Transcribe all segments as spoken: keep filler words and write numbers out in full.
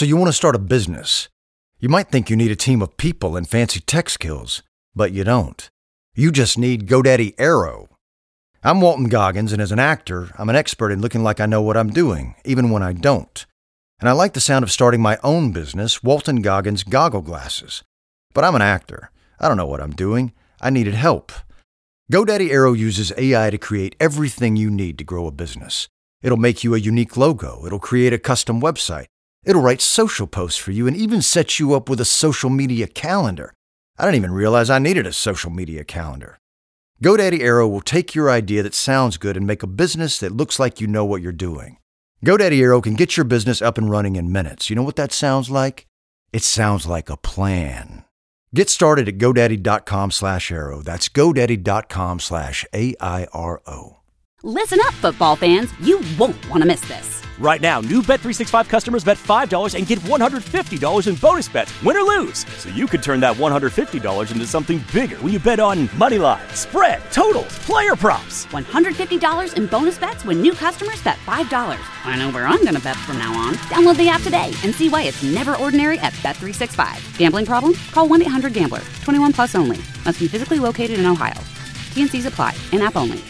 So you want to start a business. You might think you need a team of people and fancy tech skills, but you don't. You just need GoDaddy Aero. I'm Walton Goggins, and as an actor, I'm an expert in looking like I know what I'm doing, even when I don't. And I like the sound of starting my own business, Walton Goggins Goggle Glasses. But I'm an actor. I don't know what I'm doing. I needed help. GoDaddy Aero uses A I to create everything you need to grow a business. It'll make you a unique logo. It'll create a custom website. It'll write social posts for you and even set you up with a social media calendar. I didn't even realize I needed a social media calendar. GoDaddy Aero will take your idea that sounds good and make a business that looks like you know what you're doing. GoDaddy Aero can get your business up and running in minutes. You know what that sounds like? It sounds like a plan. Get started at GoDaddy.com slash Aero. That's GoDaddy.com slash A I R O. Listen up, football fans. You won't want to miss this. Right now, new Bet three sixty-five customers bet five dollars and get one hundred fifty dollars in bonus bets, win or lose. So you could turn that one hundred fifty dollars into something bigger when you bet on money line, spread, totals, player props. one hundred fifty dollars in bonus bets when new customers bet five dollars. I know where I'm going to bet from now on. Download the app today and see why it's never ordinary at Bet three sixty-five. Gambling problem? Call one eight hundred gambler. twenty-one plus only. Must be physically located in Ohio. T and C's apply. In-app only.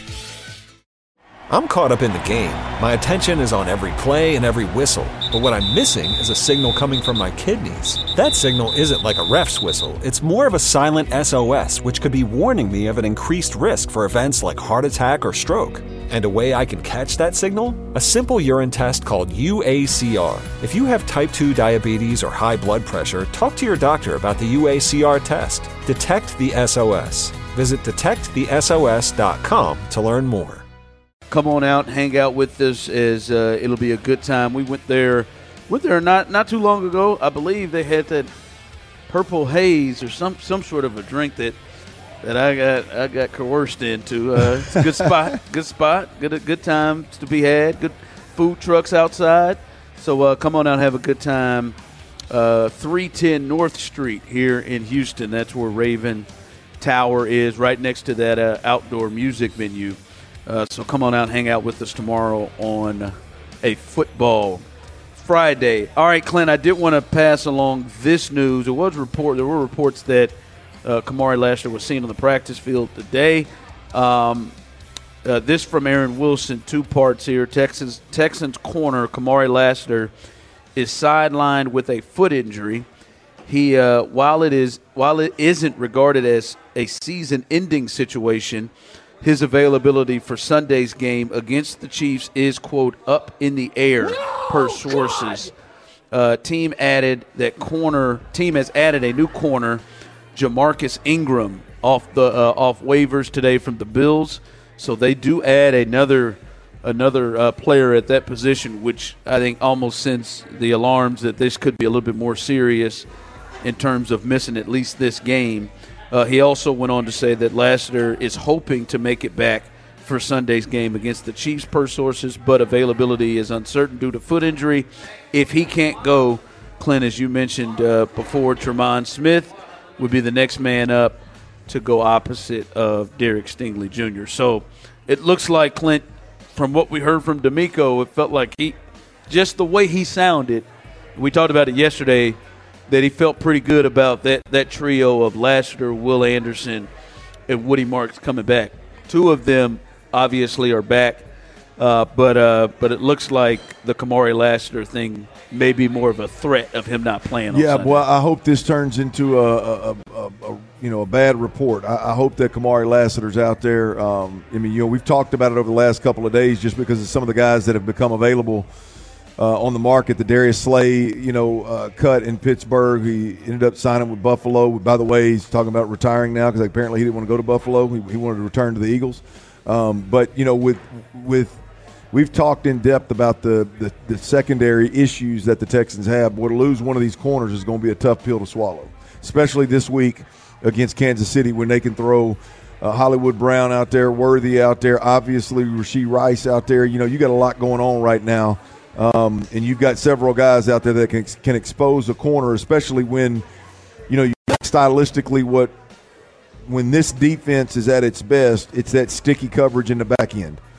I'm caught up in the game. My attention is on every play and every whistle. But what I'm missing is a signal coming from my kidneys. That signal isn't like a ref's whistle. It's more of a silent S O S, which could be warning me of an increased risk for events like heart attack or stroke. And a way I can catch that signal? A simple urine test called U A C R. If you have type two diabetes or high blood pressure, talk to your doctor about the U A C R test. Detect the S O S. Visit detect the S O S dot com to learn more. Come on out, hang out with us, as uh, it'll be a good time. We went there, went there not not too long ago. I believe they had that purple haze or some some sort of a drink that that I got I got coerced into. Uh, it's a good spot, good spot, good good times to be had. Good food trucks outside. So uh, come on out, have a good time. Uh, three ten North Street here in Houston. That's where Raven Tower is, right next to that uh, outdoor music venue. Uh, so come on out and hang out with us tomorrow on a football Friday. All right, Clint, I did want to pass along this news. There was report. There were reports that uh, Kamari Lassiter was seen on the practice field today. Um, uh, this from Aaron Wilson, two parts here. Texans Texans corner Kamari Lassiter is sidelined with a foot injury. He, uh, while it is while it isn't regarded as a season-ending situation, his availability for Sunday's game against the Chiefs is, quote, up in the air, no, per sources. Uh, team added that corner. Team has added a new corner, Jamarcus Ingram, off the uh, off waivers today from the Bills. So they do add another another uh, player at that position, which I think almost sends the alarms that this could be a little bit more serious in terms of missing at least this game. Uh, he also went on to say that Lassiter is hoping to make it back for Sunday's game against the Chiefs per sources, but availability is uncertain due to foot injury. If he can't go, Clint, as you mentioned uh, before, Tremont Smith would be the next man up to go opposite of Derek Stingley Junior So it looks like, Clint, from what we heard from D'Amico, it felt like he, just the way he sounded, we talked about it yesterday, that he felt pretty good about that, that trio of Lassiter, Will Anderson, and Woody Marks coming back. Two of them obviously are back, uh, but uh, but it looks like the Kamari Lassiter thing may be more of a threat of him not playing on Yeah, Sunday. well, I hope this turns into a, a, a, a, a you know a bad report. I, I hope that Kamari Lassiter's out there. Um, I mean, you know, we've talked about it over the last couple of days just because of some of the guys that have become available Uh, on the market. The Darius Slay, you know, uh, cut in Pittsburgh. He ended up signing with Buffalo. By the way, he's talking about retiring now because apparently he didn't want to go to Buffalo. He, he wanted to return to the Eagles. Um, but, you know, with with we've talked in depth about the, the, the secondary issues that the Texans have. Boy, to lose one of these corners is going to be a tough pill to swallow, especially this week against Kansas City when they can throw uh, Hollywood Brown out there, Worthy out there, obviously Rashee Rice out there. You know, you got a lot going on right now. Um, and you've got several guys out there that can can expose a corner, especially when, you know, you stylistically what when this defense is at its best, it's that sticky coverage in the back end.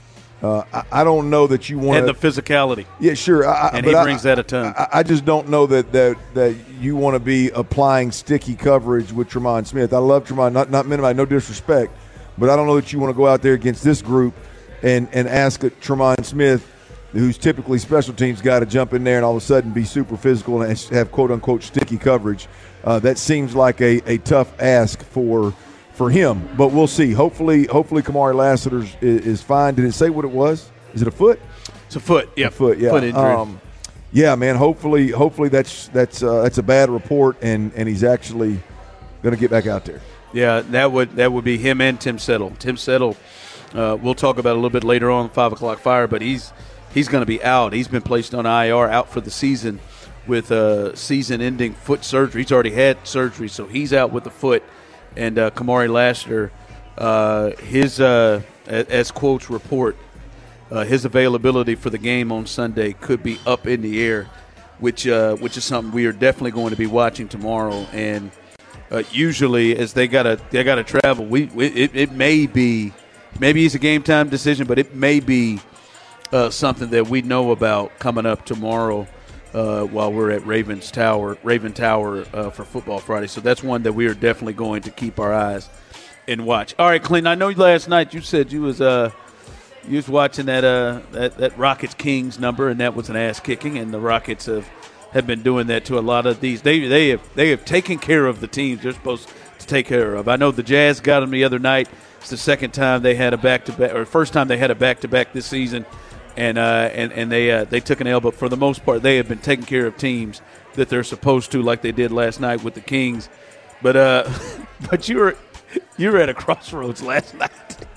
Uh, I, I don't know that you want and the physicality. Yeah, sure. I, and but he I, brings that a ton. I, I just don't know that that, that you want to be applying sticky coverage with Tremont Smith. I love Tremont, not not minimize, no disrespect, but I don't know that you want to go out there against this group and and ask a Tremont Smith, who's typically special teams guy, to jump in there and all of a sudden be super physical and have quote unquote sticky coverage. Uh, that seems like a, a tough ask for. For him, but we'll see. Hopefully, hopefully Kamari Lassiter is, is fine. Did it say what it was? Is it a foot? It's a foot. Yeah, a foot. Yeah, foot injury. Um, yeah, man. Hopefully, hopefully that's that's uh, that's a bad report, and, and he's actually going to get back out there. Yeah, that would that would be him and Tim Settle. Tim Settle, uh, we'll talk about a little bit later on five o'clock fire, but he's he's going to be out. He's been placed on I R, out for the season with uh, season-ending foot surgery. He's already had surgery, so he's out with the foot. And uh, Kamari Lassiter, uh, his uh, as quotes report, uh, his availability for the game on Sunday could be up in the air, which uh, which is something we are definitely going to be watching tomorrow. And uh, usually, as they gotta they gotta travel, we, we it, it may be maybe it's a game time decision, but it may be uh, something that we know about coming up tomorrow. Uh, while we're at Ravens Tower, Raven Tower uh, for Football Friday. So that's one that we are definitely going to keep our eyes and watch. All right, Clinton, I know last night you said you was uh, you was watching that uh that, that Rockets Kings number, and that was an ass kicking, and the Rockets have, have been doing that to a lot of these. They they have they have taken care of the teams they're supposed to take care of. I know the Jazz got them the other night. It's the second time they had a back to back, or first time they had a back to back this season. And uh, and and they uh, they took an L, but for the most part, they have been taking care of teams that they're supposed to, like they did last night with the Kings. But uh, but you were you were at a crossroads last night.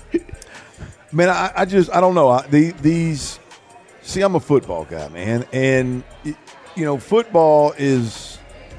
Man, I, I just I don't know. I, the, these see, I'm a football guy, man, and it, you know, football is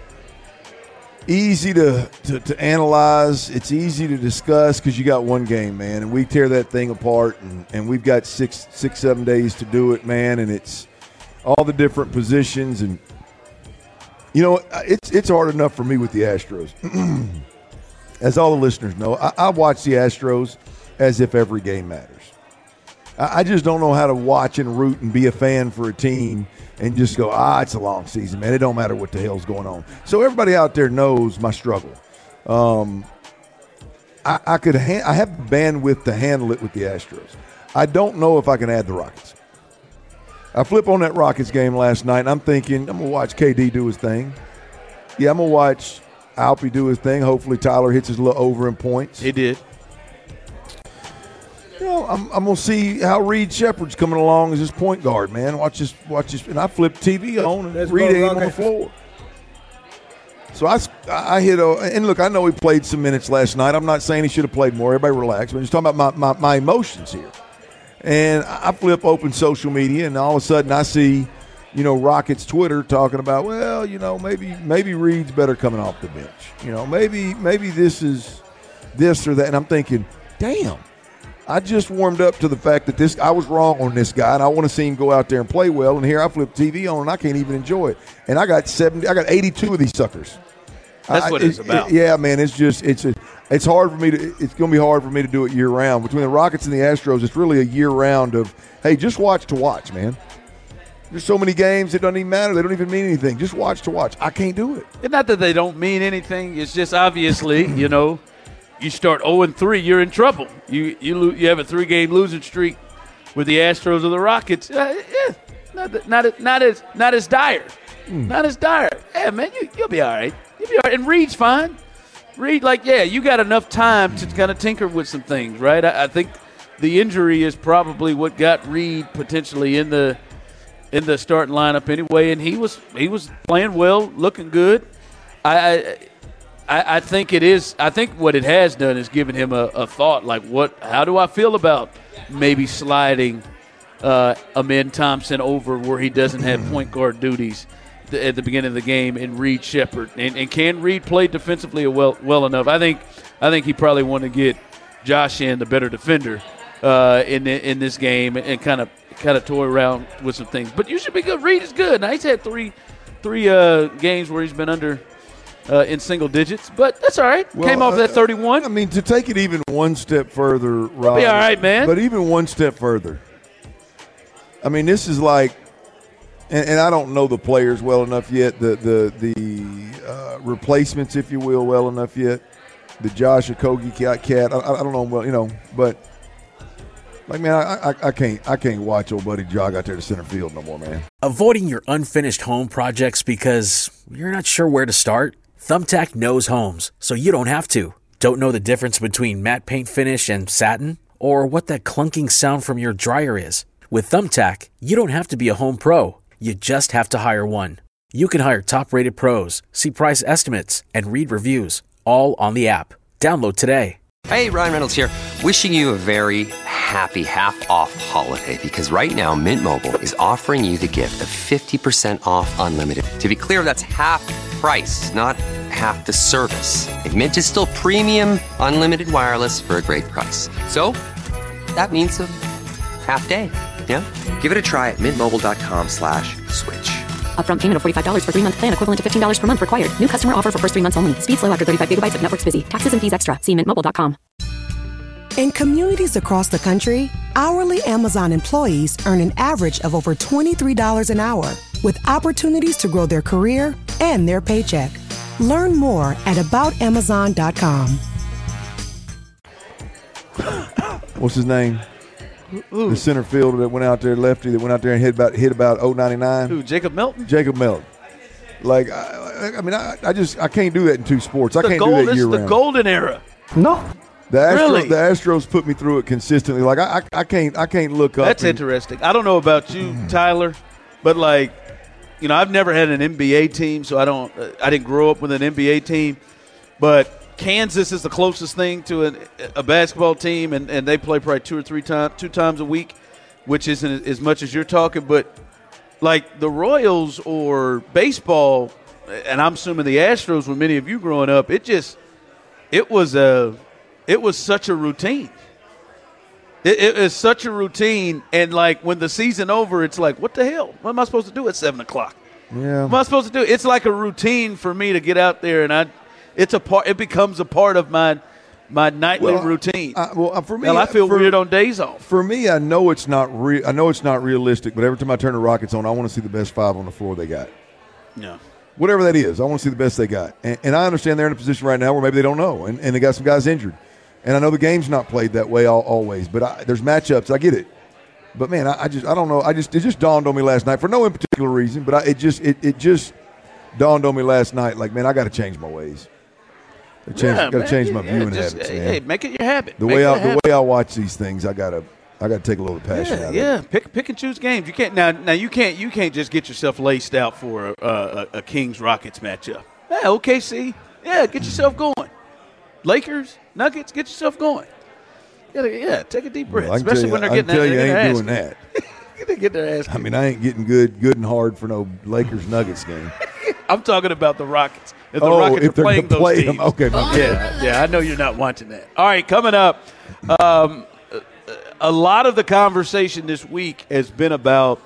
easy to, to, to analyze. It's easy to discuss because you got one game, man, and we tear that thing apart, and, and we've got six, six, seven days to do it, man, and it's all the different positions. And, you know, it's it's hard enough for me with the Astros. As all the listeners know, I, I watch the Astros as if every game matters. I, I just don't know how to watch and root and be a fan for a team and just go, ah, it's a long season, man. It don't matter what the hell's going on. So everybody out there knows my struggle. Um, I, I could, ha- I have the bandwidth to handle it with the Astros. I don't know if I can add the Rockets. I flip on that Rockets game last night, and I'm thinking, I'm going to watch K D do his thing. Yeah, I'm going to watch Alpy do his thing. Hopefully Tyler hits his little over in points. He did. You know, I'm, I'm going to see how Reed Shepard's coming along as his point guard, man. Watch this, watch this. And I flipped T V on and That's Reed ain't okay. on the floor. So I, I hit a – and, look, I know he played some minutes last night. I'm not saying he should have played more. Everybody relax. I'm just talking about my, my, my emotions here. And I flip open social media, and all of a sudden I see, you know, Rockets Twitter talking about, well, you know, maybe maybe Reed's better coming off the bench. You know, maybe maybe this is this or that. And I'm thinking, damn, I just warmed up to the fact that this I was wrong on this guy, and I want to see him go out there and play well. And here I flip T V on, and I can't even enjoy it. And I got seventy, I got eighty-two of these suckers. That's I, what it's it, about. It, yeah, man, it's just it's a, it's hard for me to it's going to be hard for me to do it year round. Between the Rockets and the Astros, it's really a year round of hey, just watch to watch, man. There's so many games it doesn't even matter. They don't even mean anything. Just watch to watch. I can't do it. It's not that they don't mean anything. It's just obviously, you know, you start oh and three, you're in trouble. You you lo- you have a three game losing streak with the Astros or the Rockets. Uh, yeah, not not not as not as dire, mm. not as dire. Yeah, man, you you'll be all right. You'll be all right. And Reed's fine. Reed, like, yeah, you got enough time to kind of tinker with some things, right? I, I think the injury is probably what got Reed potentially in the in the starting lineup anyway, and he was he was playing well, looking good. I I, I think it is. I think what it has done is given him a, a thought, like, what? How do I feel about maybe sliding uh, Amen Thompson over where he doesn't have point guard duties at the beginning of the game, and Reed Shepard, and, and can Reed play defensively well well enough? I think I think he probably wanted to get Josh in, the better defender, uh, in in this game, and kind of kind of toy around with some things. But you should be good. Reed is good. Now he's had three three uh, games where he's been under uh, in single digits, but that's all right. Well, Came off uh, that thirty-one. I mean, to take it even one step further, Rob. Be all right, man. But even one step further, I mean, this is like, and, and I don't know the players well enough yet, the the the uh, replacements, if you will, well enough yet. The Josh Okogie cat, I, I don't know well, you know, but like, man, I, I I can't I can't watch old buddy jog out there to center field no more, man. Avoiding your unfinished home projects because you're not sure where to start? Thumbtack knows homes, so you don't have to. Don't know the difference between matte paint finish and satin? Or what that clunking sound from your dryer is? With Thumbtack, you don't have to be a home pro. You just have to hire one. You can hire top-rated pros, see price estimates, and read reviews, all on the app. Download today. Hey, Ryan Reynolds here. Wishing you a very happy half-off holiday because right now Mint Mobile is offering you the gift of fifty percent off unlimited. To be clear, that's half price, not half the service. And Mint is still premium unlimited wireless for a great price. So that means a half day. Yeah? Give it a try at mintmobile.com slash switch. Upfront payment of forty-five dollars for three-month plan equivalent to fifteen dollars per month required. New customer offer for first three months only. Speed slow after thirty-five gigabytes if network's busy. Taxes and fees extra. See mint mobile dot com. In communities across the country, hourly Amazon employees earn an average of over twenty-three dollars an hour, with opportunities to grow their career and their paycheck. Learn more at about amazon dot com. What's his name? Ooh. The center fielder that went out there, lefty, that went out there and hit about hit about oh ninety-nine. Who, Jacob Melton? Jacob Melton. Like, I, I mean, I, I just I can't do that in two sports. I the can't gold, do that year round. This is the golden era. No. The Astros, really? the Astros put me through it consistently. Like, I, I, I can't I can't look up. That's and, interesting. I don't know about you, Tyler, but like, you know, I've never had an N B A team, so I don't. Uh, I didn't grow up with an N B A team, but Kansas is the closest thing to an, a basketball team, and, and they play probably two or three times, two times a week, which isn't as much as you're talking. But like the Royals or baseball, and I'm assuming the Astros, when many of you growing up, it just it was a it was such a routine. It, it is such a routine, and like when the season over, it's like, what the hell? What am I supposed to do at seven o'clock? Yeah. What am I supposed to do? It's like a routine for me to get out there, and I. It's a part. It becomes a part of my my nightly well, routine. I, well, for me, Hell, I feel for, weird on days off. For me, I know it's not real. I know it's not realistic. But every time I turn the Rockets on, I want to see the best five on the floor they got. No, whatever that is, I want to see the best they got. And, and I understand they're in a position right now where maybe they don't know, and, and they got some guys injured. And I know the game's not played that way all, always, but I, there's matchups. I get it. But man, I, I just I don't know. I just it just dawned on me last night for no in particular reason. But I, it just it, it just dawned on me last night. Like, man, I got to change my ways. I change, yeah, got to change my yeah, viewing just, habits. Hey, man. hey, make it your habit. The make way I habit. the way I watch these things, I gotta I gotta take a little passion yeah, out of yeah. it. Pick pick and choose games. You can't now. Now you can't you can't just get yourself laced out for a, a, a Kings Rockets matchup. Yeah, O K C. Yeah, get yourself going. Lakers, Nuggets, get yourself going. Yeah, yeah take a deep breath, Well, especially you, when they're I getting can tell that, you, they're ain't doing asking. that. They get their ass I mean, I ain't getting good, good and hard for no Lakers Nuggets game. I'm talking about the Rockets. If the oh, Rockets if are they're playing gonna those play teams. them, okay. My Yeah, yeah, I know you're not watching that. All right, coming up, um, a lot of the conversation this week has been about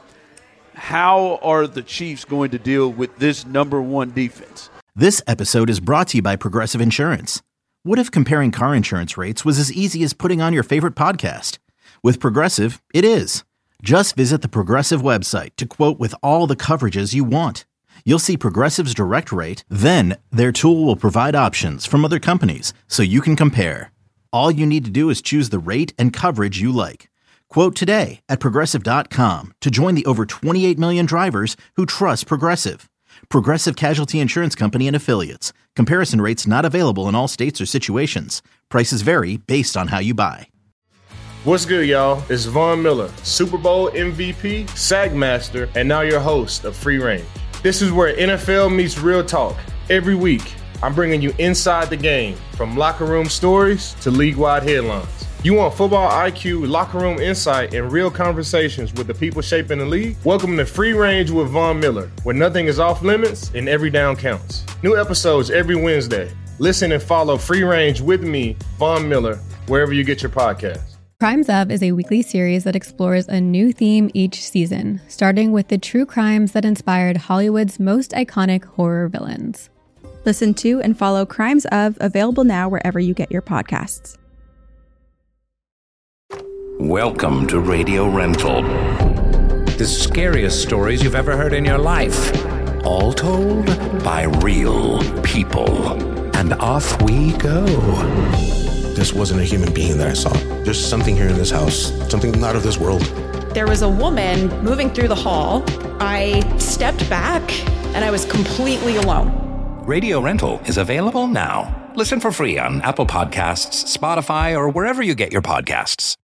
how are the Chiefs going to deal with this number one defense. This episode is brought to you by Progressive Insurance. What if comparing car insurance rates was as easy as putting on your favorite podcast? With Progressive, it is. Just visit the Progressive website to quote with all the coverages you want. You'll see Progressive's direct rate, then their tool will provide options from other companies so you can compare. All you need to do is choose the rate and coverage you like. Quote today at Progressive dot com to join the over twenty-eight million drivers who trust Progressive. Progressive Casualty Insurance Company and Affiliates. Comparison rates not available in all states or situations. Prices vary based on how you buy. What's good, y'all? It's Von Miller, Super Bowl M V P, Sack Master, and now your host of Free Range. This is where N F L meets real talk. Every week, I'm bringing you inside the game, from locker room stories to league-wide headlines. You want football I Q, locker room insight, and real conversations with the people shaping the league? Welcome to Free Range with Von Miller, where nothing is off limits and every down counts. New episodes every Wednesday. Listen and follow Free Range with me, Von Miller, wherever you get your podcasts. Crimes Of is a weekly series that explores a new theme each season, starting with the true crimes that inspired Hollywood's most iconic horror villains. Listen to and follow Crimes Of, available now wherever you get your podcasts. Welcome to Radio Rental. the scariest stories you've ever heard in your life. All told by real people. And off we go. This wasn't a human being that I saw. There's something here in this house, something not of this world. There was a woman moving through the hall. I stepped back and I was completely alone. Radio Rental is available now. Listen for free on Apple Podcasts, Spotify, or wherever you get your podcasts.